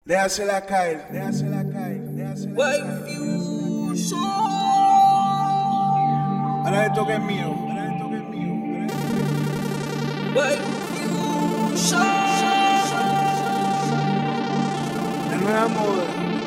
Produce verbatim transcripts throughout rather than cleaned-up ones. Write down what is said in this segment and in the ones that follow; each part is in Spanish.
Déjasela caer, déjasela caer, déjasela caer. Ahora esto que es mío, ahora esto que es mío. La nueva moda.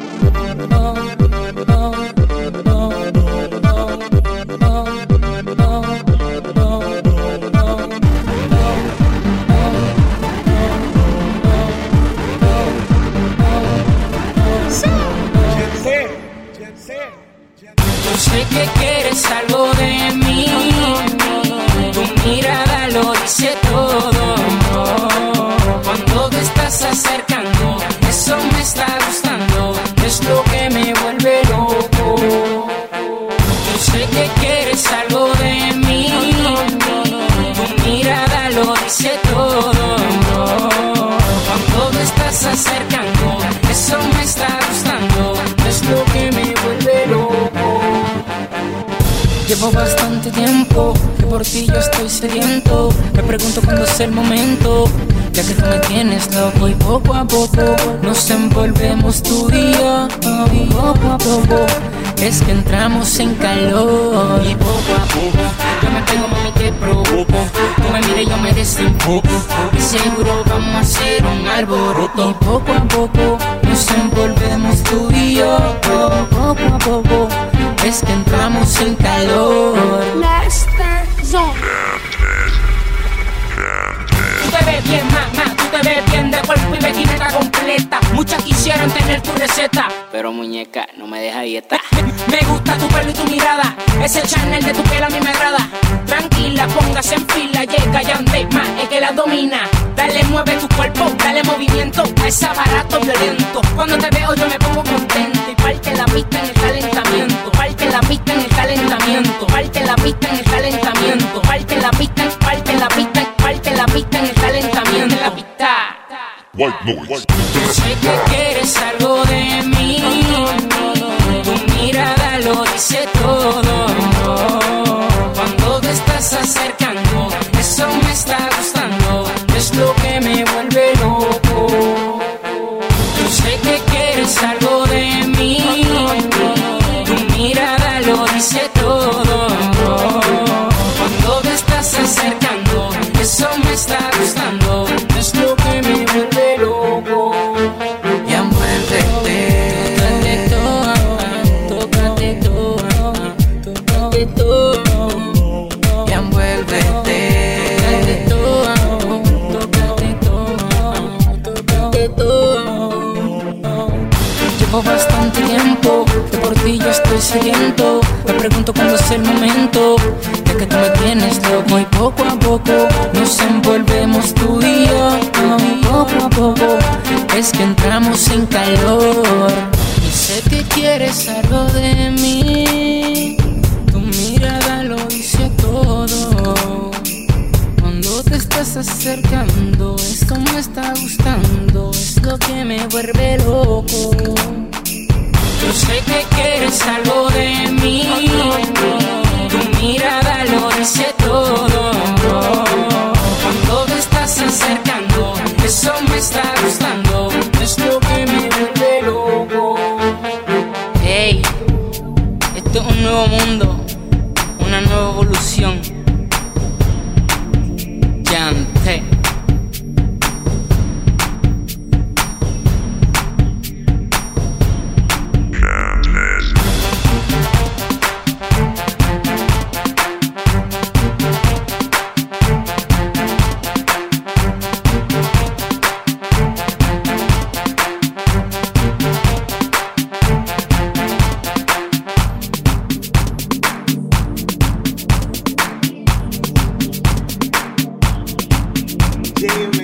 Yo sé que quieres algo de mí, tu mirada lo dice todo. Cuando te estás acercando, eso me está gustando, es lo que me vuelve loco. Yo sé que quieres algo de mí, tu mirada lo dice todo. Cuando te estás acercando, eso me está gustando, es lo que me vuelve loco. Llevo bastante tiempo que por ti yo estoy sediento. Me pregunto cuándo es el momento, ya que tú me tienes loco. Y poco a poco nos envolvemos tú y yo. Y poco a poco es que entramos en calor. Y poco a poco yo me pego, mami, te provoco. Tú me miras y yo me desenfoco, y seguro vamos a hacer un alboroto. Y poco a poco nos envolvemos tú y yo. Poco a poco es que entramos en calor. Master Zone. Tú te ves bien, mamá, tú te ves bien de cuerpo y vestimenta completa. Muchas quisieran tener tu receta, pero muñeca, no me deja dieta. Me gusta tu pelo y tu mirada, ese Chanel de tu piel a mí me agrada. Tranquila, póngase en fila, llega y ande más, es que la domina. Dale, mueve tu cuerpo, dale movimiento a ese aparato violento. Cuando te veo yo me pongo contento y parte la pista en el calentamiento. Parte la pista en el calentamiento. Parte la pista en el calentamiento. Parte la pista, parte la pista, parte la pista en el calentamiento. La pista. White noise. Yo sé que quieres algo de mí, tu mirada lo dice todo. Cuando te estás acercando, eso me está gustando, es lo que me vuelve loco. Yo sé que quieres algo de mí, tu mirada lo dice todo. Cuando te estás acercando, eso me está gustando, es lo que me vuelve loco. Y envuélvete, tócate toda, tócate toda, y envuélvete, tócate toda, tócate toda. Llevo bastante tiempo que por ti yo estoy sediento. Me pregunto cuándo es el momento, ya que tú me tienes loco. Y poco a poco nos envolvemos tú y yo. Y poco a poco es que entramos en calor. Y sé que quieres algo de mí, tu mirada lo dice todo. Cuando te estás acercando, esto me está gustando, es lo que me vuelve loco. Yo sé que quieres algo de mí, tu mirada lo dice todo. Cuando te estás acercando, eso me está gustando, es lo que me vuelve loco. Hey, esto es un nuevo mundo, una nueva evolución. Yante. J M